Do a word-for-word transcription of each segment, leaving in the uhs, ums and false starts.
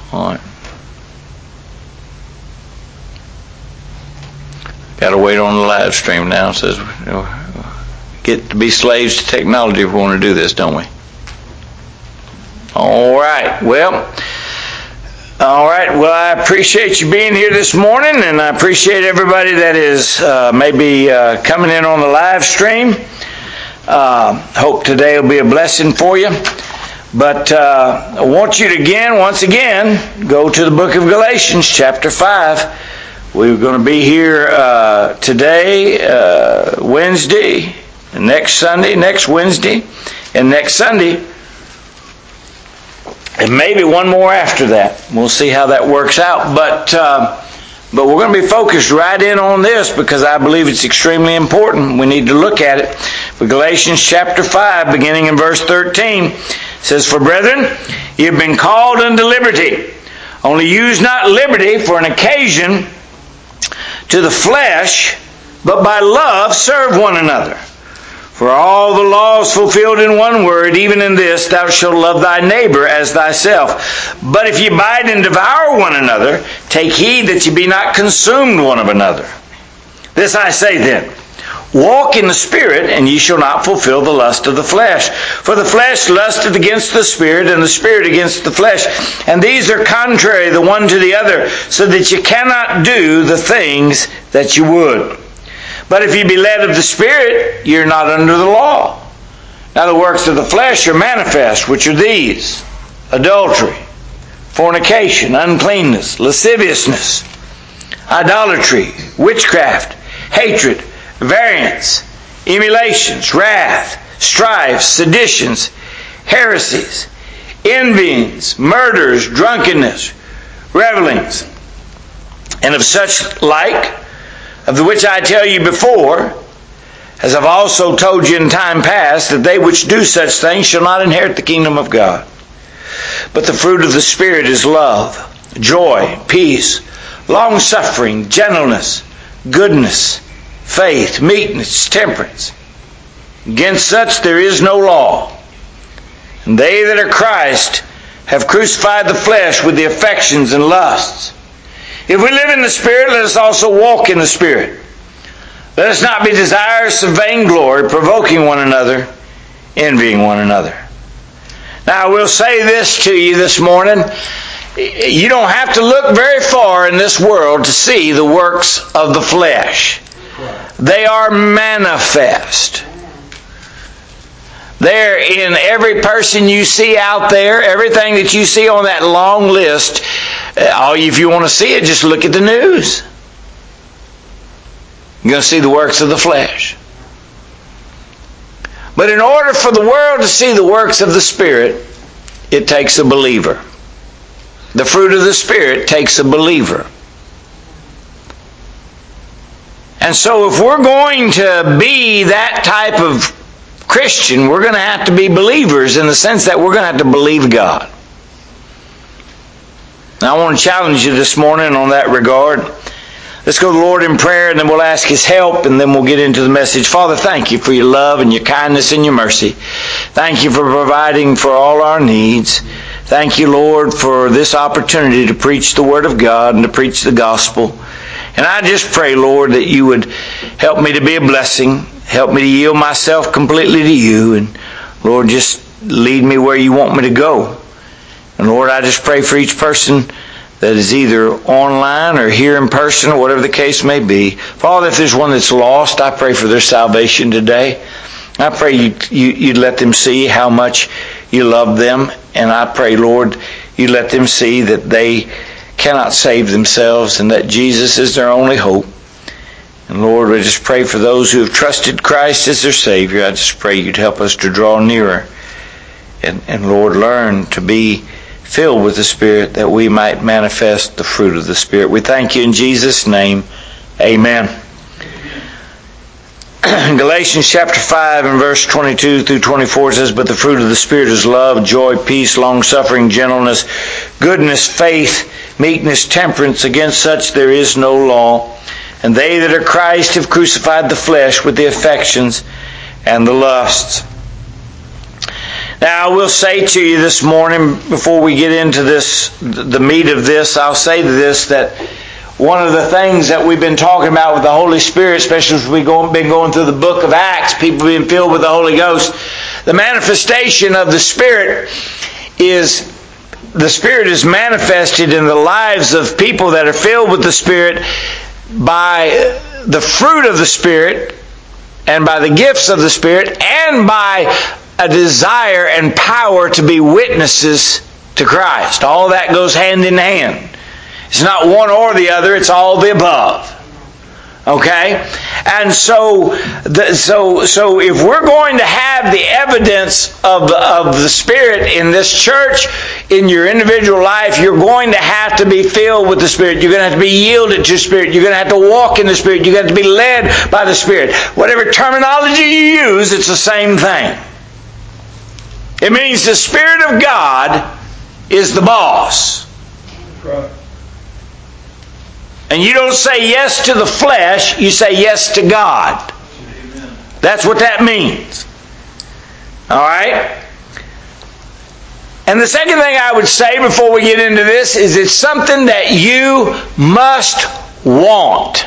All right. Got to wait on the live stream now. It says, you know, get to be slaves to technology if we want to do this, don't we? All right. Well, all right. Well, I appreciate you being here this morning, and I appreciate everybody that is uh, maybe uh, coming in on the live stream. Uh, hope today will be a blessing for you. But uh, I want you to again, once again, go to the book of Galatians, chapter five. We're going to be here uh, today, uh, Wednesday, next Sunday, next Wednesday, and next Sunday, and maybe one more after that. We'll see how that works out. But uh, but we're going to be focused right in on this because I believe it's extremely important. We need to look at it. But Galatians chapter five, beginning in verse thirteen, says, "For brethren, ye have been called unto liberty. Only use not liberty for an occasion to the flesh, but by love serve one another. For all the law is fulfilled in one word, even in this, thou shalt love thy neighbor as thyself. But if ye bite and devour one another, take heed that ye be not consumed one of another. This I say then, walk in the Spirit, and ye shall not fulfill the lust of the flesh. For the flesh lusteth against the Spirit, and the Spirit against the flesh. And these are contrary the one to the other, so that ye cannot do the things that ye would. But if ye be led of the Spirit, ye are not under the law. Now the works of the flesh are manifest, which are these: adultery, fornication, uncleanness, lasciviousness, idolatry, witchcraft, hatred, variance, emulations, wrath, strife, seditions, heresies, envyings, murders, drunkenness, revellings, and of such like, of the which I tell you before, as I've also told you in time past, that they which do such things shall not inherit the kingdom of God. But the fruit of the Spirit is love, joy, peace, long-suffering, gentleness, goodness, faith, meekness, temperance. Against such there is no law. And they that are Christ have crucified the flesh with the affections and lusts. If we live in the Spirit, let us also walk in the Spirit. Let us not be desirous of vainglory, provoking one another, envying one another." Now I will say this to you this morning. You don't have to look very far in this world to see the works of the flesh. They are manifest. They're in every person you see out there, everything that you see on that long list. All you, if you want to see it, just look at the news. You're going to see the works of the flesh. But in order for the world to see the works of the Spirit, it takes a believer. The fruit of the Spirit takes a believer. And so if we're going to be that type of Christian, we're going to have to be believers in the sense that we're going to have to believe God. Now I want to challenge you this morning on that regard. Let's go to the Lord in prayer, and then we'll ask His help, and then we'll get into the message. Father, thank you for your love and your kindness and your mercy. Thank you for providing for all our needs. Thank you, Lord, for this opportunity to preach the Word of God and to preach the gospel. And I just pray, Lord, that you would help me to be a blessing. Help me to yield myself completely to you. And, Lord, just lead me where you want me to go. And, Lord, I just pray for each person that is either online or here in person or whatever the case may be. Father, if there's one that's lost, I pray for their salvation today. I pray you, you, you'd let them see how much you love them. And I pray, Lord, you let them see that they cannot save themselves and that Jesus is their only hope. And Lord, we just pray for those who have trusted Christ as their Savior. I just pray you'd help us to draw nearer. And, and Lord, learn to be filled with the Spirit that we might manifest the fruit of the Spirit. We thank you in Jesus' name. Amen. Galatians chapter five and verse twenty-two through twenty-four says, "But the fruit of the Spirit is love, joy, peace, long-suffering, gentleness, goodness, faith, meekness, temperance. Against such there is no law. And they that are Christ have crucified the flesh with the affections and the lusts." Now, I will say to you this morning, before we get into this, the meat of this, I'll say to this that one of the things that we've been talking about with the Holy Spirit, especially as we've been going through the book of Acts, people being filled with the Holy Ghost, the manifestation of the Spirit is, the Spirit is manifested in the lives of people that are filled with the Spirit by the fruit of the Spirit and by the gifts of the Spirit and by a desire and power to be witnesses to Christ. All that goes hand in hand. It's not one or the other, it's all the above. Okay? And so, the, so, so if we're going to have the evidence of, of the Spirit in this church, in your individual life, you're going to have to be filled with the Spirit. You're going to have to be yielded to the Spirit. You're going to have to walk in the Spirit. You're going to have to be led by the Spirit. Whatever terminology you use, it's the same thing. It means the Spirit of God is the boss. Right. And you don't say yes to the flesh, you say yes to God. Amen. That's what that means. Alright? And the second thing I would say before we get into this is it's something that you must want.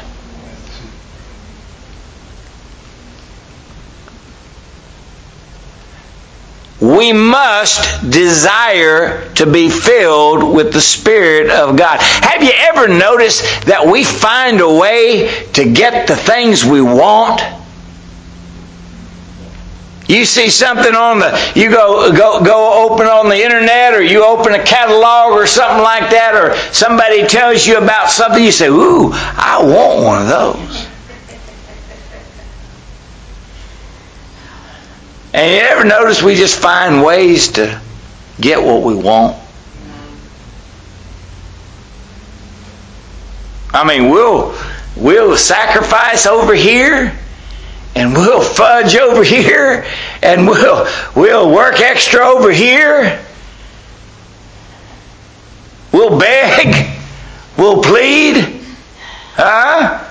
We must desire to be filled with the Spirit of God. Have you ever noticed that we find a way to get the things we want? You see something on the, you go, go, go open on the internet, or you open a catalog or something like that, or somebody tells you about something, you say, ooh, I want one of those. And you ever notice we just find ways to get what we want? I mean, we'll we'll sacrifice over here, and we'll fudge over here, and we'll we'll work extra over here. We'll beg, we'll plead, huh?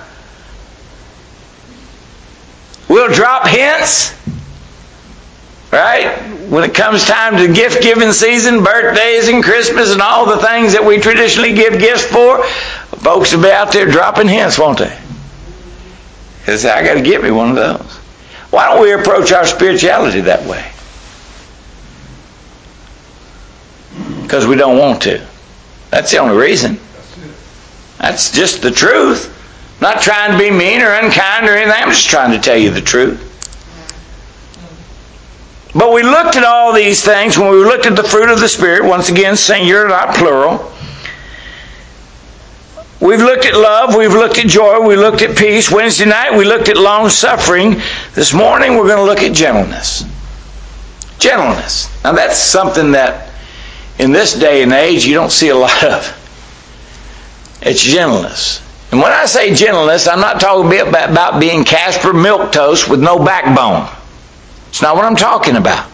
We'll drop hints. Right? When it comes time to gift giving season, birthdays and Christmas and all the things that we traditionally give gifts for, folks will be out there dropping hints, won't they? They say, I got to get me one of those. Why don't we approach our spirituality that way? Because we don't want to. That's the only reason. That's just the truth. I'm not trying to be mean or unkind or anything. I'm just trying to tell you the truth. But we looked at all these things when we looked at the fruit of the Spirit, once again, singular, not plural. We've looked at love, we've looked at joy, we looked at peace. Wednesday night we looked at long suffering. This morning we're going to look at gentleness. Gentleness. Now that's something that in this day and age you don't see a lot of. It's gentleness. And when I say gentleness, I'm not talking about being Casper milquetoast with no backbone. It's not what I'm talking about.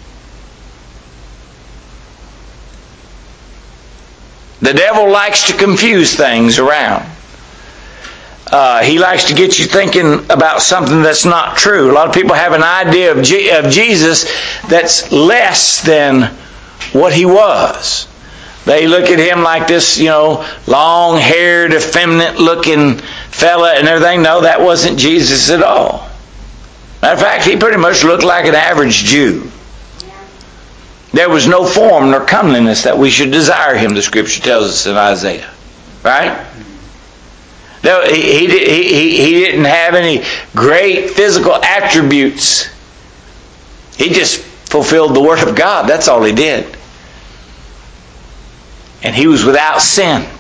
The devil likes to confuse things around. Uh, he likes to get you thinking about something that's not true. A lot of people have an idea of, G- of Jesus that's less than what he was. They look at him like this, you know, long-haired, effeminate-looking fella and everything. No, that wasn't Jesus at all. Matter of fact, he pretty much looked like an average Jew. There was no form nor comeliness that we should desire him, the Scripture tells us in Isaiah. Right? No, he, he, he, he didn't have any great physical attributes. He just fulfilled the Word of God. That's all he did. And he was without sin.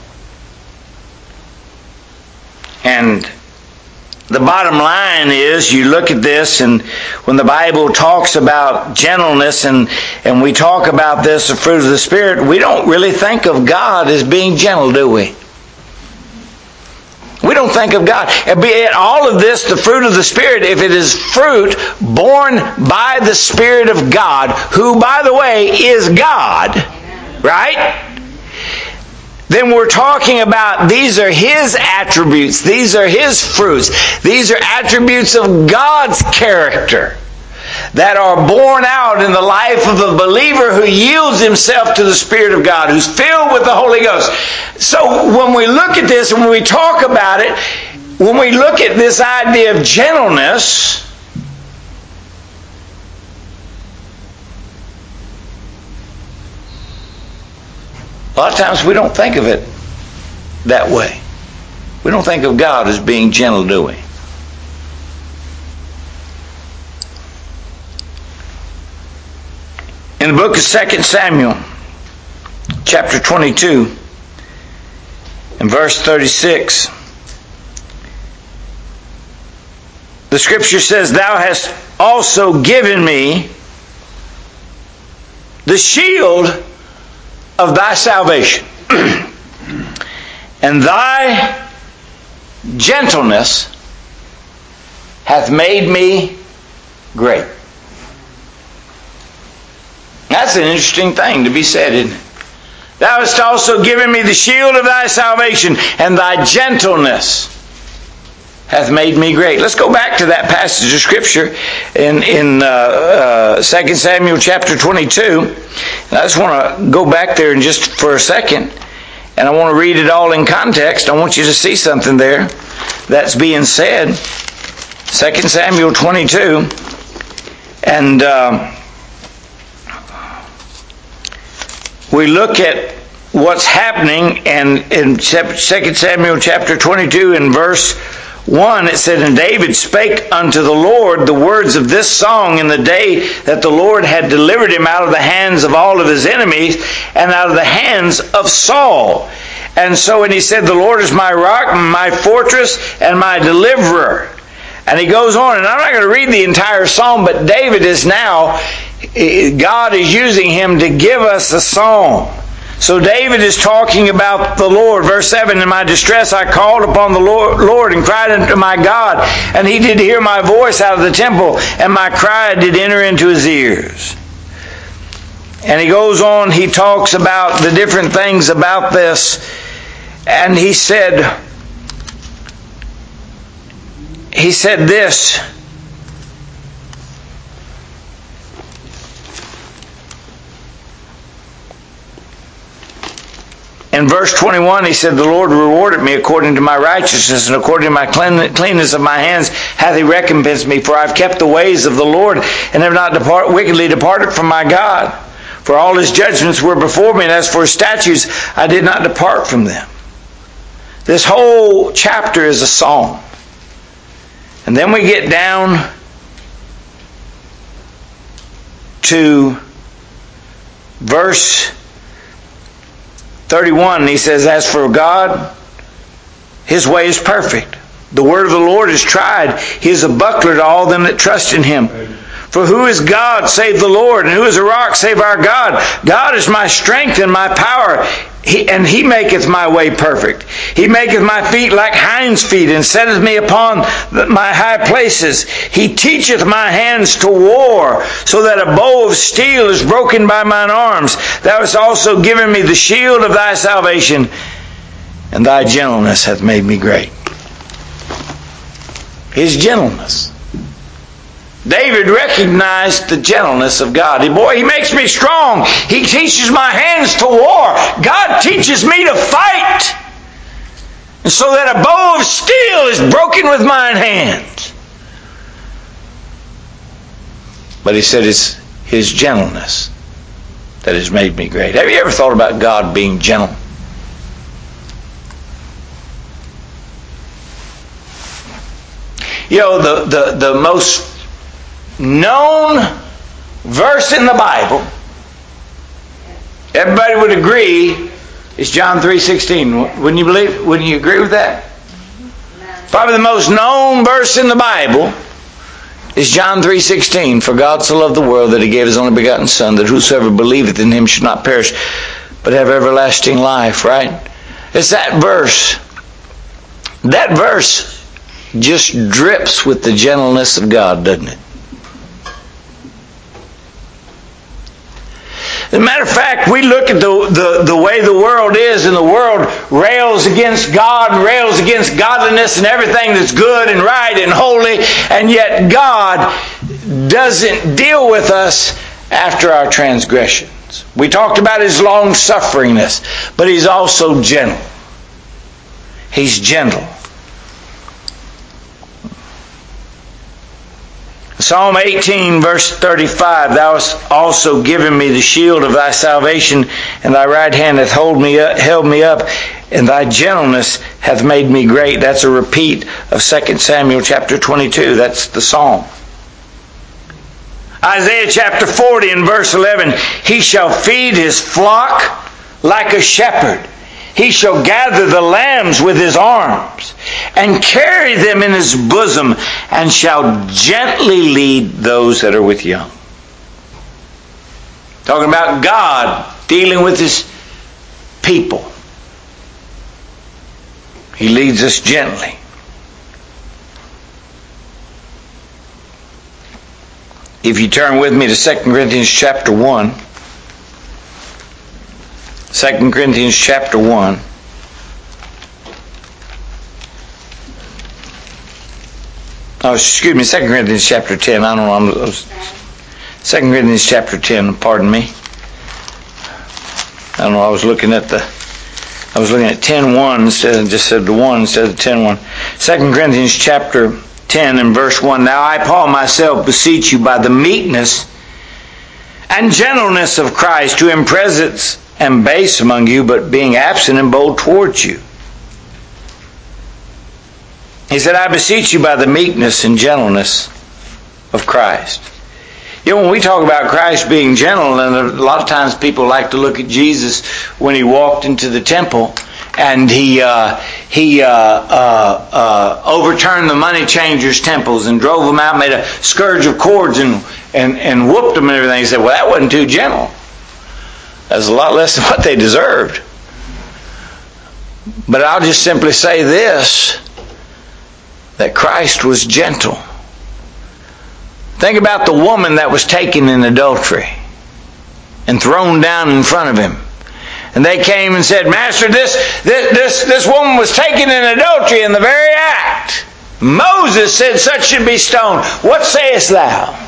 And the bottom line is, you look at this, and when the Bible talks about gentleness, and, and we talk about this, the fruit of the Spirit, we don't really think of God as being gentle, do we? We don't think of God. All of this, the fruit of the Spirit, if it is fruit born by the Spirit of God, who, by the way, is God, right? Then we're talking about these are His attributes. These are His fruits. These are attributes of God's character that are born out in the life of a believer who yields himself to the Spirit of God, who's filled with the Holy Ghost. So when we look at this and when we talk about it, when we look at this idea of gentleness, a lot of times we don't think of it that way. We don't think of God as being gentle, do we? In the book of Second Samuel, chapter twenty-two, and verse thirty-six, the scripture says, "Thou hast also given me the shield of thy salvation, and thy gentleness hath made me great." That's an interesting thing to be said, isn't it? "Thou hast also given me the shield of thy salvation, and thy gentleness hath made me great." Let's go back to that passage of Scripture in, in uh, uh, Second Samuel chapter twenty-two. And I just want to go back there in just for a second, and I want to read it all in context. I want you to see something there that's being said. Second Samuel twenty-two, and Uh, we look at what's happening, and in Second Samuel chapter twenty-two in verse one, it said, "And David spake unto the Lord the words of this song in the day that the Lord had delivered him out of the hands of all of his enemies and out of the hands of Saul. And so, and he said, The Lord is my rock, my fortress, and my deliverer." And he goes on, and I'm not going to read the entire psalm, but David is now, God is using him to give us a song. So David is talking about the Lord. Verse seven, "In my distress I called upon the Lord and cried unto my God, and he did hear my voice out of the temple, and my cry did enter into his ears." And he goes on, he talks about the different things about this, and he said, he said this, in verse twenty-one, he said, "The Lord rewarded me according to my righteousness, and according to my cleanness of my hands hath he recompensed me. For I have kept the ways of the Lord, and have not depart, wickedly departed from my God. For all his judgments were before me, and as for his statutes, I did not depart from them." This whole chapter is a song. And then we get down to verse thirty-one, and he says, "As for God, his way is perfect. The word of the Lord is tried. He is a buckler to all them that trust in him. For who is God save the Lord? And who is a rock save our God? God is my strength and my power. He, and he maketh my way perfect. He maketh my feet like hinds' feet, and setteth me upon my high places. He teacheth my hands to war, so that a bow of steel is broken by mine arms. Thou hast also given me the shield of thy salvation, and thy gentleness hath made me great." His gentleness. David recognized the gentleness of God. He, boy, he makes me strong. He teaches my hands to war. God teaches me to fight. And so that a bow of steel is broken with mine hands. But he said it's his gentleness that has made me great. Have you ever thought about God being gentle? You know, the, the, the most known verse in the Bible, everybody would agree, is John three sixteen. Wouldn't you believe? Wouldn't you agree with that? Probably the most known verse in the Bible is John three sixteen. "For God so loved the world that he gave his only begotten Son, that whosoever believeth in him should not perish, but have everlasting life." Right? It's that verse. That verse just drips with the gentleness of God, doesn't it? As a matter of fact, we look at the, the, the way the world is, and the world rails against God and rails against godliness and everything that's good and right and holy, and yet God doesn't deal with us after our transgressions. We talked about His long-sufferingness, but He's also gentle. He's gentle. Psalm eighteen, verse thirty-five, Thou hast also given me the shield of Thy salvation, and Thy right hand hath hold me up, held me up, and Thy gentleness hath made me great. That's a repeat of Second Samuel chapter twenty-two. That's the Psalm. Isaiah chapter forty and verse eleven, He shall feed His flock like a shepherd. He shall gather the lambs with His arms, and carry them in His bosom, and shall gently lead those that are with young. Talking about God dealing with His people. He leads us gently. If you turn with me to Second Corinthians chapter one. Second Corinthians chapter one. Oh, excuse me, Second Corinthians chapter ten. I don't know. Second Corinthians chapter ten, pardon me. I don't know, I was looking at the I was looking at ten one instead of just said the one instead of ten one. Second Corinthians chapter ten and verse one. Now I, Paul, myself beseech you by the meekness and gentleness of Christ, who in presence am base among you, but being absent am bold towards you. He said, I beseech you by the meekness and gentleness of Christ. You know, when we talk about Christ being gentle, and a lot of times people like to look at Jesus when He walked into the temple and He uh, he uh, uh, uh, overturned the money changers' temples and drove them out, made a scourge of cords and, and, and whooped them and everything. He said, well, that wasn't too gentle. That's a lot less than what they deserved. But I'll just simply say this, that Christ was gentle. Think about the woman that was taken in adultery and thrown down in front of Him. And they came and said, Master, this, this, this, this woman was taken in adultery in the very act. Moses said such should be stoned. What sayest thou?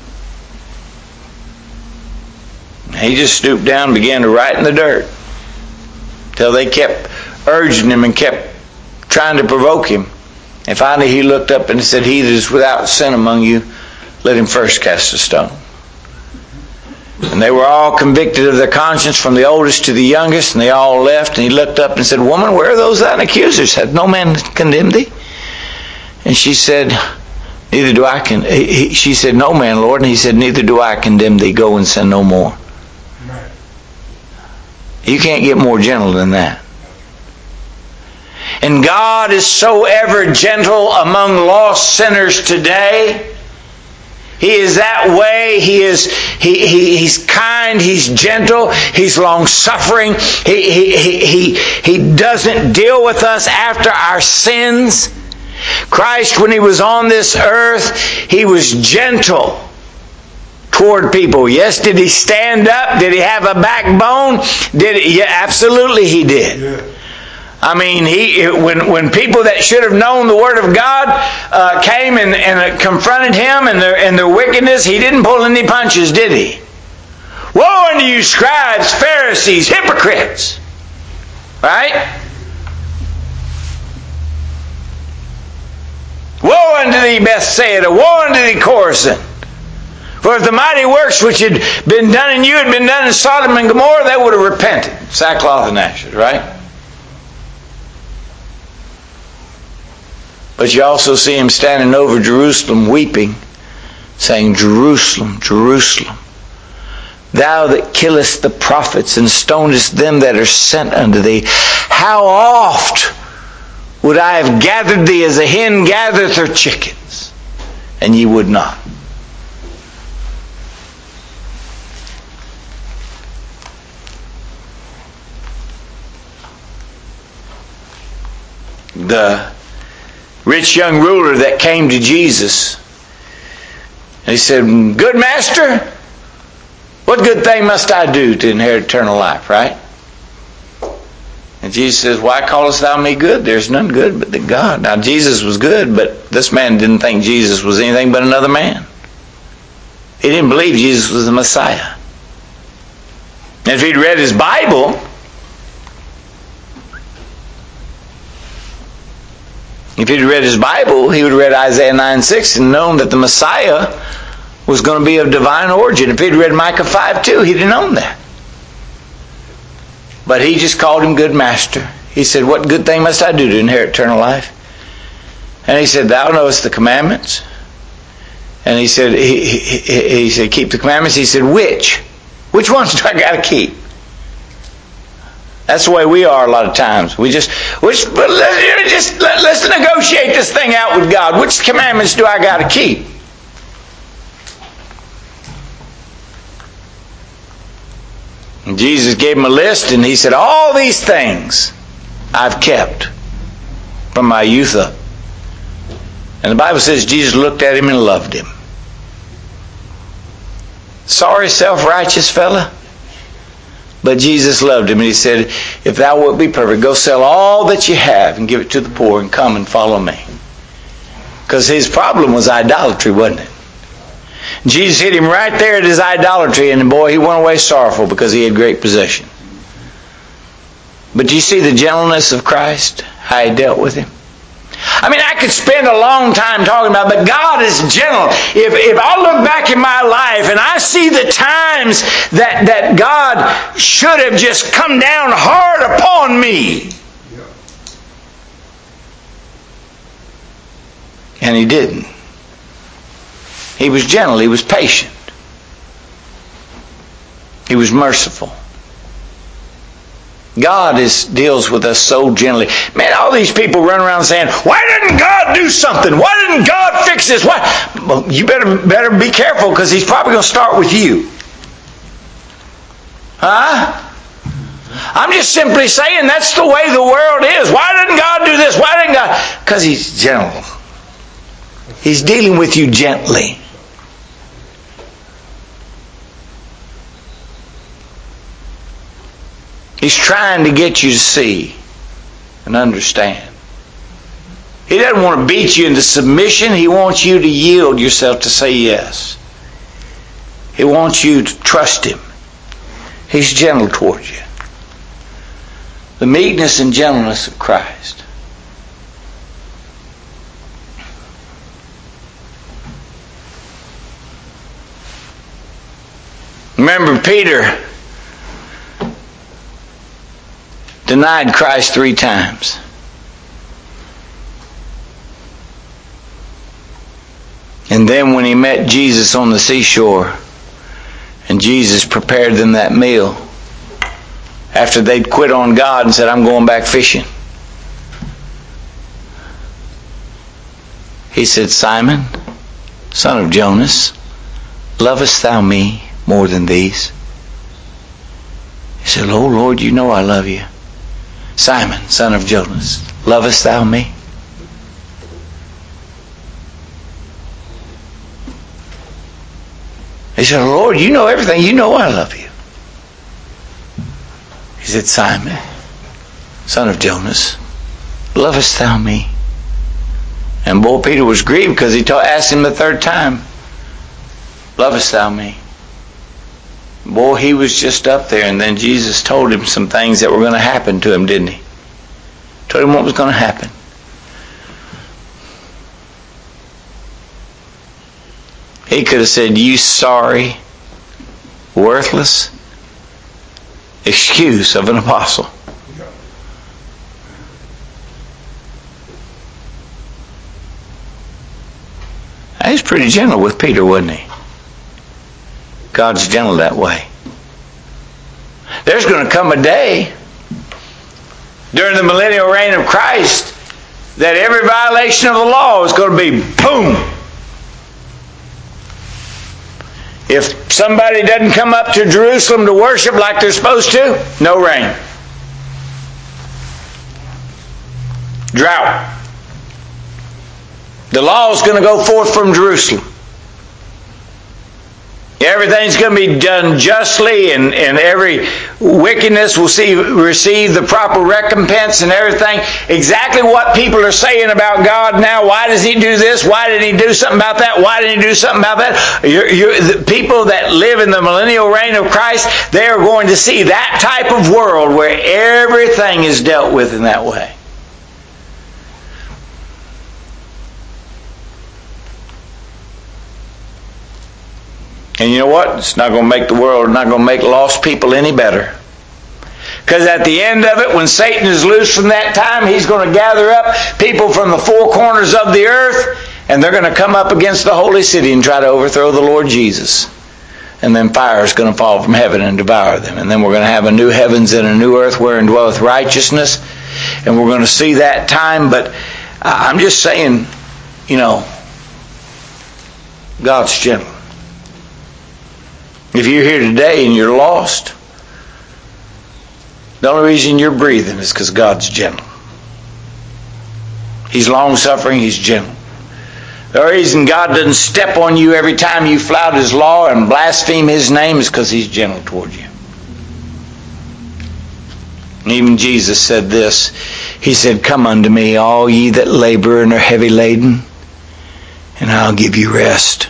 He just stooped down and began to write in the dirt till they kept urging him and kept trying to provoke him. And finally he looked up and said, He that is without sin among you, let him first cast a stone. And they were all convicted of their conscience, from the oldest to the youngest, and they all left. And he looked up and said, Woman, where are those thine accusers? Hath no man condemned thee? And she said, Neither do I con-. He, she said, No man, Lord. And he said, Neither do I condemn thee. Go and sin no more. You can't get more gentle than that. And God is so ever gentle among lost sinners today. He is that way. He is he, he he's kind, he's gentle, he's long-suffering. He, he he he he doesn't deal with us after our sins. Christ, when He was on this earth, He was gentle toward people. Yes, did He stand up? Did He have a backbone? Did he? Yeah, absolutely He did. Yeah. I mean, he when when people that should have known the Word of God uh, came and, and confronted Him and their, and their wickedness, He didn't pull any punches, did He? Woe unto you, scribes, Pharisees, hypocrites! Right? Woe unto thee, Bethsaida! Woe unto thee, Chorazin! For if the mighty works which had been done in you had been done in Sodom and Gomorrah, they would have repented. Sackcloth and ashes, right? But you also see Him standing over Jerusalem weeping, saying, Jerusalem, Jerusalem, thou that killest the prophets and stonest them that are sent unto thee, how oft would I have gathered thee as a hen gathereth her chickens, and ye would not. The rich young ruler that came to Jesus, and he said, Good master, what good thing must I do to inherit eternal life, right? And Jesus says, Why callest thou me good? There's none good but the God. Now Jesus was good, but this man didn't think Jesus was anything but another man. He didn't believe Jesus was the Messiah. And if he'd read his Bible, if he'd read his Bible, he would have read Isaiah nine six and known that the Messiah was going to be of divine origin. If he'd read Micah five two, he'd have known that. But he just called him good master. He said, what good thing must I do to inherit eternal life? And he said, thou knowest the commandments. And he said, he, he, he said, keep the commandments. He said, which? Which ones do I got to keep? That's the way we are a lot of times. We just, which, but let's, just, let, let's negotiate this thing out with God. Which commandments do I got to keep? And Jesus gave him a list, and he said, all these things I've kept from my youth up. And the Bible says Jesus looked at him and loved him. Sorry, self-righteous fella. But Jesus loved him, and he said, if thou wilt be perfect, go sell all that you have and give it to the poor and come and follow me. Because his problem was idolatry, wasn't it? Jesus hit him right there at his idolatry, and boy, he went away sorrowful because he had great possession. But do you see the gentleness of Christ? How he dealt with him? I mean, I could spend a long time talking about it, but God is gentle. If, if I look back in my life and I see the times that, that God should have just come down hard upon me, and he didn't. He was gentle. He was patient. He was merciful. God is, deals with us so gently. Man, all these people run around saying, why didn't God do something? Why didn't God fix this? Why? Well, you better, better be careful, because he's probably going to start with you. Huh? I'm just simply saying that's the way the world is. Why didn't God do this? Why didn't God? Because he's gentle. He's dealing with you gently. He's trying to get you to see and understand. He doesn't want to beat you into submission. He wants you to yield yourself to say yes. He wants you to trust him. He's gentle towards you. The meekness and gentleness of Christ. Remember, Peter denied Christ three times. And then when he met Jesus on the seashore, and Jesus prepared them that meal, after they'd quit on God and said, I'm going back fishing, he said, Simon, son of Jonas, lovest thou me more than these? He said, oh Lord, you know I love you. Simon, son of Jonas, lovest thou me? He said, Lord, you know everything. You know I love you. He said, Simon, son of Jonas, lovest thou me? And boy, Peter was grieved because he asked him the third time, lovest thou me? Boy, he was just up there, and then Jesus told him some things that were going to happen to him, didn't he? Told him what was going to happen. He could have said, you sorry, worthless excuse of an apostle. He was pretty gentle with Peter, wasn't he? God's gentle that way. There's going to come a day during the millennial reign of Christ that every violation of the law is going to be boom. If somebody doesn't come up to Jerusalem to worship like they're supposed to, no rain. Drought. The law is going to go forth from Jerusalem. Everything's going to be done justly, and, and every wickedness will see, receive the proper recompense and everything. Exactly what people are saying about God now. Why does He do this? Why did He do something about that? Why did He do something about that? You're, you're, the people that live in the millennial reign of Christ, they are going to see that type of world where everything is dealt with in that way. And you know what? It's not going to make the world, not going to make lost people any better. Because at the end of it, when Satan is loose from that time, he's going to gather up people from the four corners of the earth, and they're going to come up against the holy city and try to overthrow the Lord Jesus. And then fire is going to fall from heaven and devour them. And then we're going to have a new heavens and a new earth wherein dwelleth righteousness. And we're going to see that time. But I'm just saying, you know, God's gentle. If you're here today and you're lost, the only reason you're breathing is because God's gentle. He's long-suffering, He's gentle. The reason God doesn't step on you every time you flout His law and blaspheme His name is because He's gentle toward you. And even Jesus said this. He said, "Come unto me, all ye that labor and are heavy laden, and I'll give you rest."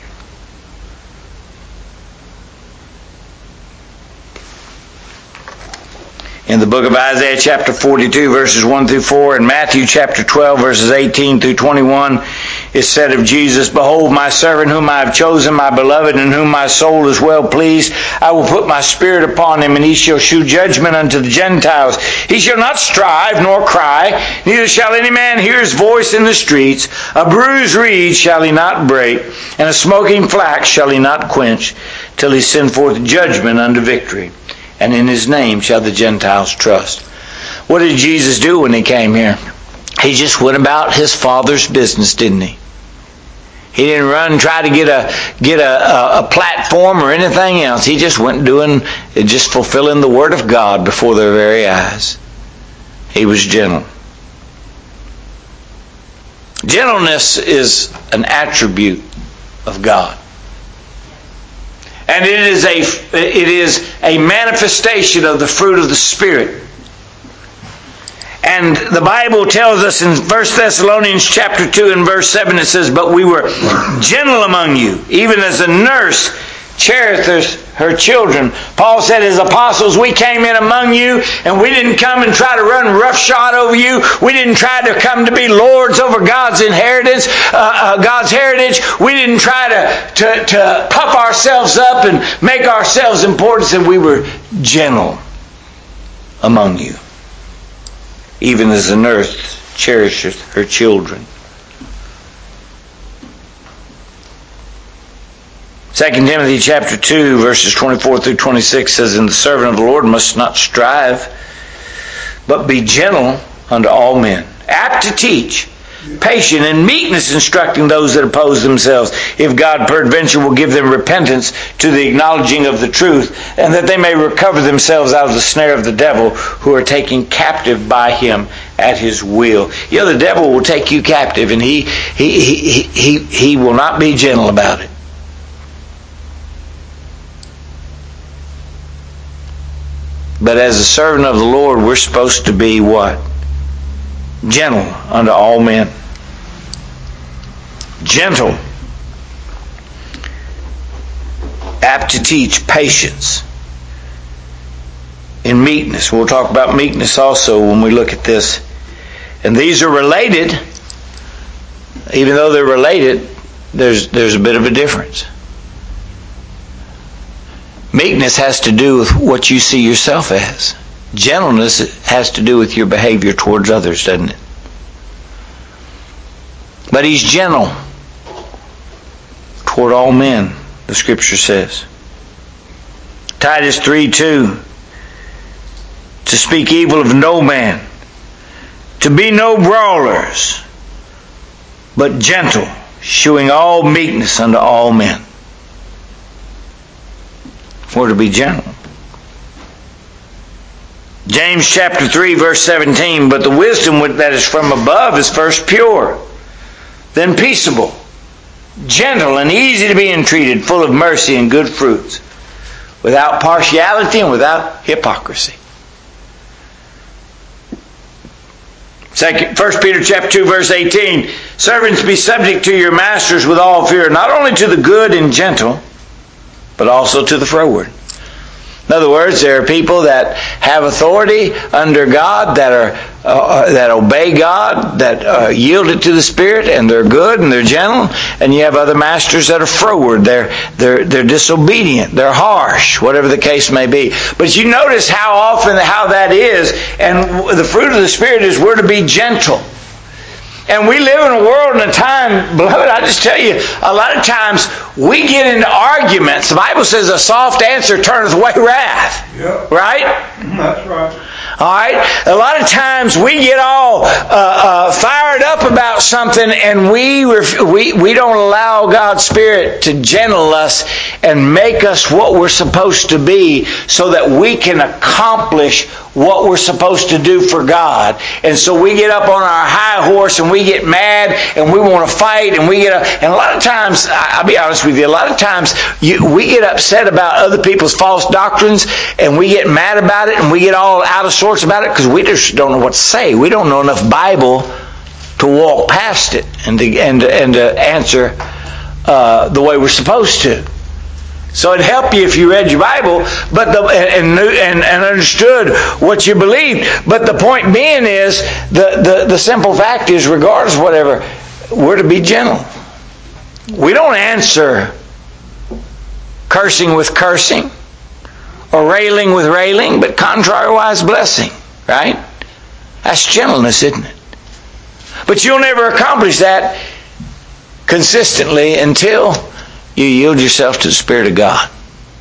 In the book of Isaiah chapter forty-two verses one through four and Matthew chapter twelve verses eighteen through twenty-one, it said of Jesus, "Behold my servant whom I have chosen, my beloved, in whom my soul is well pleased. I will put my spirit upon him, and he shall shew judgment unto the Gentiles. He shall not strive nor cry, neither shall any man hear his voice in the streets. A bruised reed shall he not break, and a smoking flax shall he not quench, till he send forth judgment unto victory. And in His name shall the Gentiles trust." What did Jesus do when He came here? He just went about His Father's business, didn't He? He didn't run and try to get a get a, a, a platform or anything else. He just went doing, just fulfilling the Word of God before their very eyes. He was gentle. Gentleness is an attribute of God. And it is a it is a manifestation of the fruit of the Spirit. And the Bible tells us in First Thessalonians chapter two and verse seven, it says, "But we were gentle among you, even as a nurse cherisheth her children." Paul said, as apostles, we came in among you, and we didn't come and try to run roughshod over you. We didn't try to come to be lords over God's inheritance, uh, uh, God's heritage. We didn't try to, to, to puff ourselves up and make ourselves important. And we were gentle among you, even as a nurse cherisheth her children. Second Timothy chapter two verses twenty-four through twenty-six says, "And the servant of the Lord must not strive, but be gentle unto all men, apt to teach, patient in meekness instructing those that oppose themselves, if God peradventure will give them repentance to the acknowledging of the truth, and that they may recover themselves out of the snare of the devil, who are taken captive by him at his will." You know, the devil will take you captive, and he he he he, he will not be gentle about it. But as a servant of the Lord, we're supposed to be what? Gentle unto all men. Gentle. Apt to teach, patience. In meekness. We'll talk about meekness also when we look at this. And these are related. Even though they're related, there's there's a bit of a difference. Meekness has to do with what you see yourself as. Gentleness has to do with your behavior towards others, doesn't it? But He's gentle toward all men, the Scripture says. Titus three two, "To speak evil of no man, to be no brawlers, but gentle, shewing all meekness unto all men." We're to be gentle. James chapter three verse seventeen, "But the wisdom that is from above is first pure, then peaceable, gentle and easy to be entreated, full of mercy and good fruits, without partiality and without hypocrisy. Second, First Peter chapter two, verse eighteen. Servants, be subject to your masters with all fear, not only to the good and gentle, but also to the froward. In other words, there are people that have authority under God, that are uh, that obey God, that uh, yield it to the Spirit, and they're good and they're gentle. And you have other masters that are froward. They're they're they're disobedient. They're harsh, whatever the case may be. But you notice how often how that is, and the fruit of the Spirit is we're to be gentle. And we live in a world and a time, beloved, I just tell you, a lot of times we get into arguments. The Bible says a soft answer turneth away wrath. Yep. Right? That's right. All right? A lot of times we get all uh, uh, fired up about something, and we, ref- we we don't allow God's Spirit to gentle us and make us what we're supposed to be so that we can accomplish what we're supposed to do for God. And so we get up on our high horse and we get mad and we want to fight and we get up. And a lot of times, I'll be honest with you, a lot of times you, we get upset about other people's false doctrines and we get mad about it and we get all out of sorts about it because we just don't know what to say. We don't know enough Bible to walk past it and to, and to, and to answer uh, the way we're supposed to. So it'd help you if you read your Bible, but the, and, and and understood what you believed. But the point being is, the, the, the simple fact is, regardless of whatever, we're to be gentle. We don't answer cursing with cursing or railing with railing, but contrariwise blessing. Right? That's gentleness, isn't it? But you'll never accomplish that consistently until you yield yourself to the Spirit of God.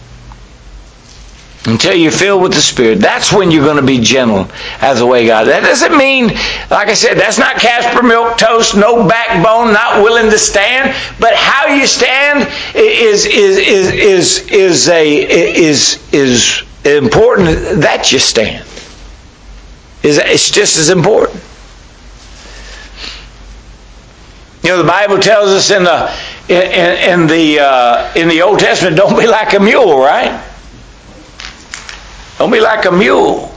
Until you're filled with the Spirit. That's when you're going to be gentle as the way God. That doesn't mean, like I said, that's not Casper milk toast, no backbone, not willing to stand. But how you stand is is is is is a is is important that you stand. Is it's just as important. You know, the Bible tells us in the in, in, in the uh, in the Old Testament, don't be like a mule, right? Don't be like a mule.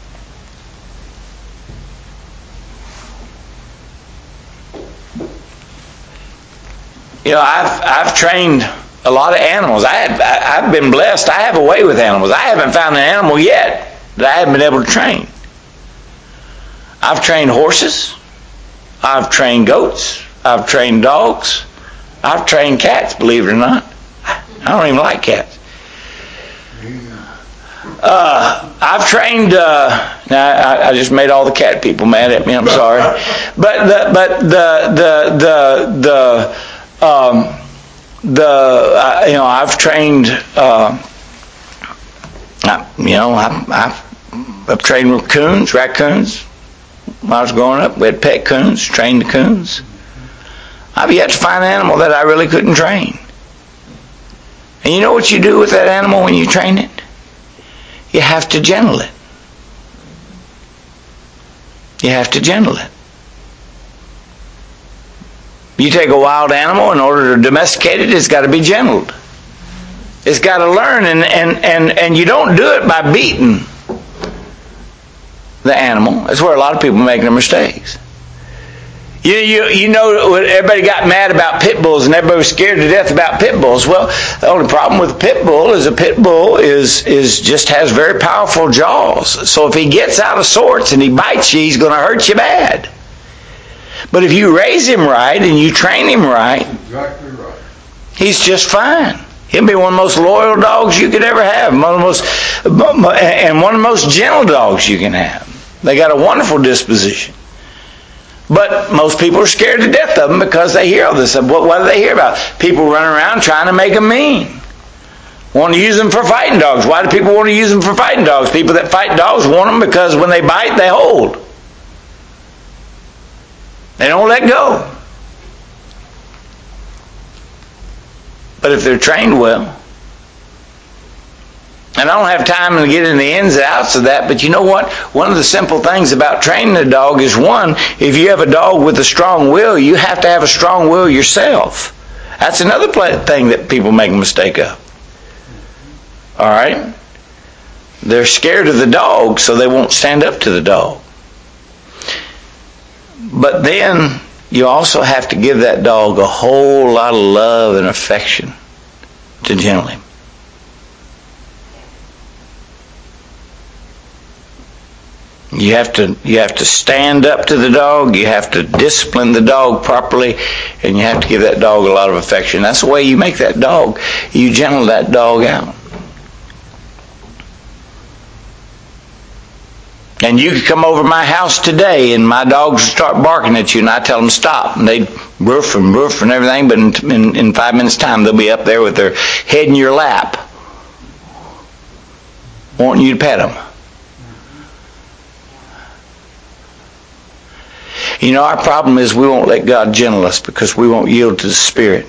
You know, I've I've trained a lot of animals. I have, I, I've been blessed. I have a way with animals. I haven't found an animal yet that I haven't been able to train. I've trained horses. I've trained goats. I've trained dogs. I've trained cats, believe it or not. I don't even like cats. Uh, I've trained, uh, now I, I just made all the cat people mad at me, I'm sorry. But the, but the, the, the, the, um, the, uh, you know, I've trained, uh, I, you know, I, I've, I've trained raccoons, raccoons. When I was growing up, we had pet coons, trained the coons. I've yet to find an animal that I really couldn't train. And you know what you do with that animal when you train it? You have to gentle it. You have to gentle it. You take a wild animal, in order to domesticate it, it's got to be gentled. It's got to learn, and, and, and, and you don't do it by beating the animal. That's where a lot of people make their mistakes. You, you, you know, everybody got mad about pit bulls and everybody was scared to death about pit bulls. Well, the only problem with a pit bull is a pit bull is, is just has very powerful jaws. So if he gets out of sorts and he bites you, he's going to hurt you bad. But if you raise him right and you train him right, Exactly right. he's just fine. He'll be one of the most loyal dogs you could ever have. One of the most, and one of the most gentle dogs you can have. They got a wonderful disposition. But most people are scared to death of them because they hear all this. What, what do they hear about? People running around trying to make them mean. Want to use them for fighting dogs. Why do people want to use them for fighting dogs? People that fight dogs want them because when they bite, they hold. They don't let go. But if they're trained well, and I don't have time to get into the ins and outs of that, but you know what? One of the simple things about training a dog is, one, if you have a dog with a strong will, you have to have a strong will yourself. That's another thing that people make a mistake of. All right? They're scared of the dog, so they won't stand up to the dog. But then you also have to give that dog a whole lot of love and affection to gentle him. You have to you have to stand up to the dog, you have to discipline the dog properly, and you have to give that dog a lot of affection. That's the way you make that dog, you gentle that dog out. And you could come over to my house today and my dogs would start barking at you and I tell them stop. And they'd roof and roof and everything, but in, in, in five minutes time they'll be up there with their head in your lap wanting you to pet them. You know, our problem is we won't let God gentle us because we won't yield to the Spirit.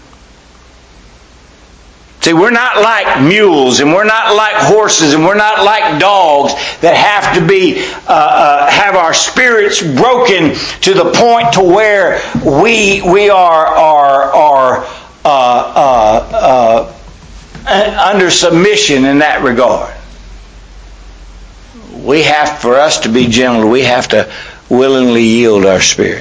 See, we're not like mules and we're not like horses and we're not like dogs that have to be, uh, uh, have our spirits broken to the point to where we we are, are, are uh, uh, uh, under submission in that regard. We have, for us to be gentle, we have to willingly yield our spirit.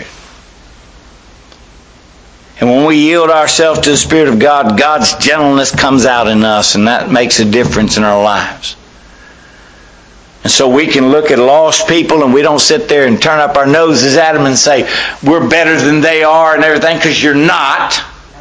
And when we yield ourselves to the Spirit of God, God's gentleness comes out in us, and that makes a difference in our lives. And so we can look at lost people, and we don't sit there and turn up our noses at them and say, we're better than they are and everything, because you're not.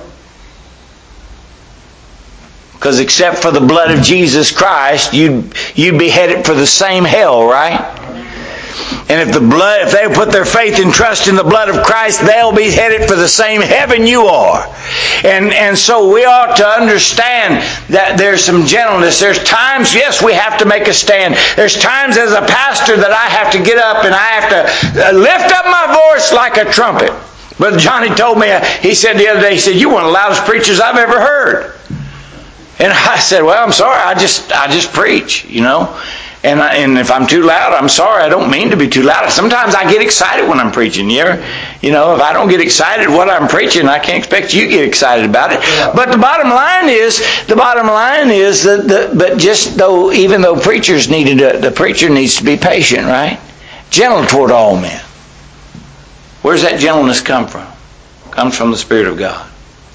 Because except for the blood of Jesus Christ, you'd, you'd be headed for the same hell, right? And if the blood, if they put their faith and trust in the blood of Christ, they'll be headed for the same heaven you are. And and so we ought to understand that there's some gentleness. There's times, yes, we have to make a stand. There's times as a pastor that I have to get up and I have to lift up my voice like a trumpet. Brother Johnny told me, he said the other day, he said, "You're one of the loudest preachers I've ever heard." And I said, "Well, I'm sorry, I just I just preach, you know." And, I, and if I'm too loud, I'm sorry. I don't mean to be too loud. Sometimes I get excited when I'm preaching. You ever, you know, if I don't get excited what I'm preaching, I can't expect you to get excited about it. Yeah. But the bottom line is, the bottom line is that, the, but just though, even though preachers needed, to, the preacher needs to be patient, right? Gentle toward all men. Where's that gentleness come from? It comes from the Spirit of God.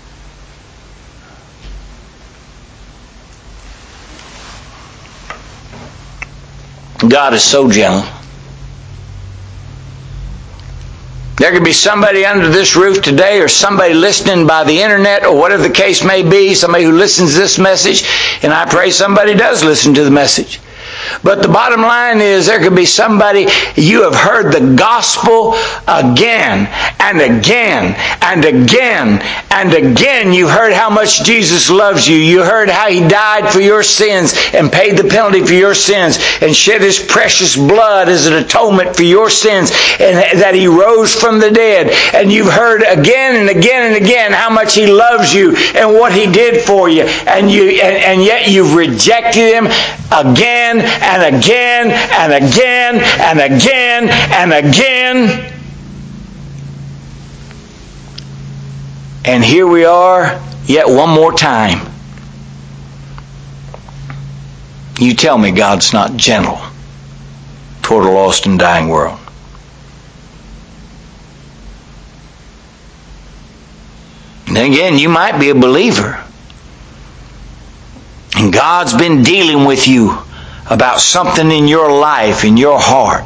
God is so gentle. There could be somebody under this roof today, or somebody listening by the internet, or whatever the case may be, somebody who listens to this message, and I pray somebody does listen to the message. But the bottom line is, there could be somebody, you have heard the gospel again and again and again and again. You've heard how much Jesus loves you. You heard how He died for your sins and paid the penalty for your sins and shed His precious blood as an atonement for your sins, and that He rose from the dead. And you've heard again and again and again how much He loves you and what He did for you. And you and, and yet you've rejected Him again and again and again and again and again. And here we are yet one more time. You tell me God's not gentle toward a lost and dying world. And again, you might be a believer, and God's been dealing with you about something in your life, in your heart.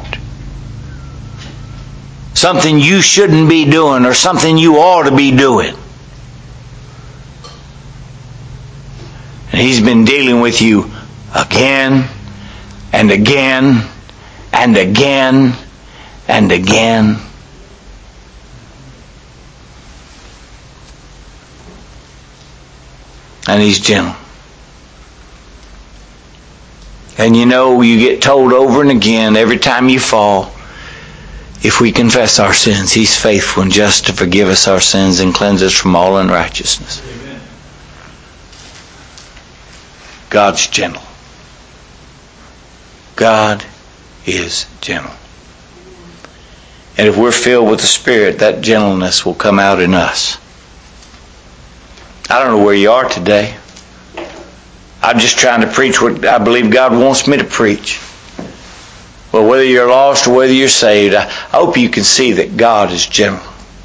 Something you shouldn't be doing, or something you ought to be doing. And He's been dealing with you again and again and again and again. And He's gentle. And you know, you get told over and again, every time you fall, if we confess our sins, He's faithful and just to forgive us our sins and cleanse us from all unrighteousness. Amen. God's gentle. God is gentle. And if we're filled with the Spirit, that gentleness will come out in us. I don't know where you are today. I'm just trying to preach what I believe God wants me to preach. Well, whether you're lost or whether you're saved, I hope you can see that God is gentle.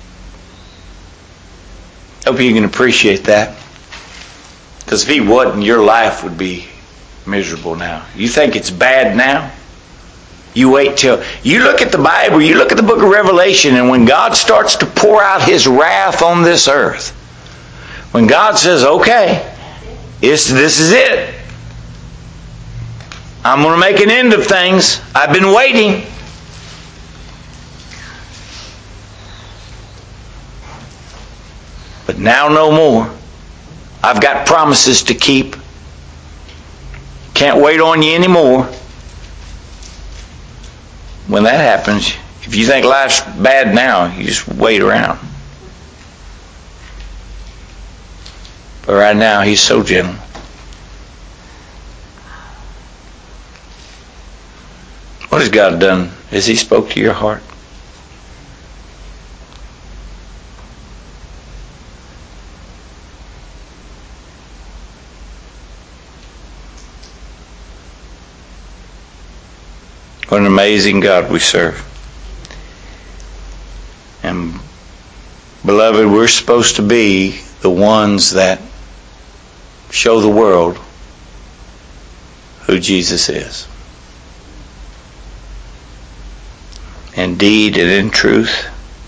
I hope you can appreciate that. Because if He wasn't, your life would be miserable now. You think it's bad now? You wait till... You look at the Bible, you look at the book of Revelation, and when God starts to pour out His wrath on this earth, when God says, okay, it's, this is it. I'm going to make an end of things. I've been waiting. But now no more. I've got promises to keep. Can't wait on you anymore. When that happens, if you think life's bad now, you just wait around. But right now, He's so gentle. What has God done? Has He spoke to your heart? What an amazing God we serve. And beloved, we're supposed to be the ones that show the world who Jesus is. In deed and in truth,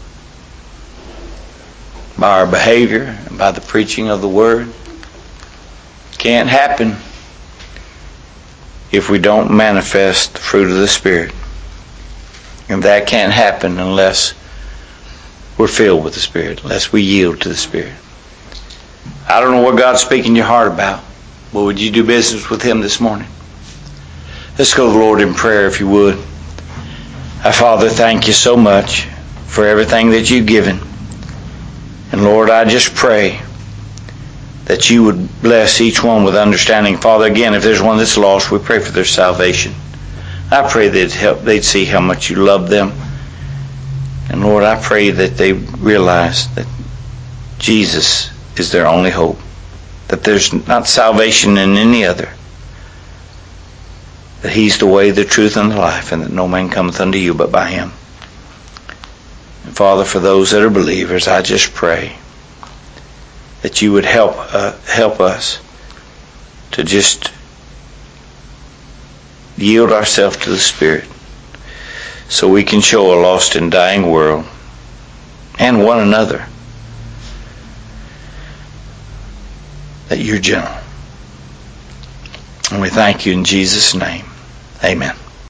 by our behavior and by the preaching of the Word. Can't happen if we don't manifest the fruit of the Spirit. And that can't happen unless we're filled with the Spirit, unless we yield to the Spirit. I don't know what God's speaking your heart about, but would you do business with Him this morning? Let's go to the Lord in prayer, if you would. Our Father, thank you so much for everything that you've given. And Lord, I just pray that you would bless each one with understanding. Father, again, if there's one that's lost, we pray for their salvation. I pray they'd help, they'd see how much you love them. And Lord, I pray that they realize that Jesus is their only hope. That there's not salvation in any other. That He's the way, the truth, and the life, and that no man cometh unto you but by Him. And Father, for those that are believers, I just pray that you would help uh, help us to just yield ourselves to the Spirit so we can show a lost and dying world and one another that you're gentle. And we thank you in Jesus' name. Amen.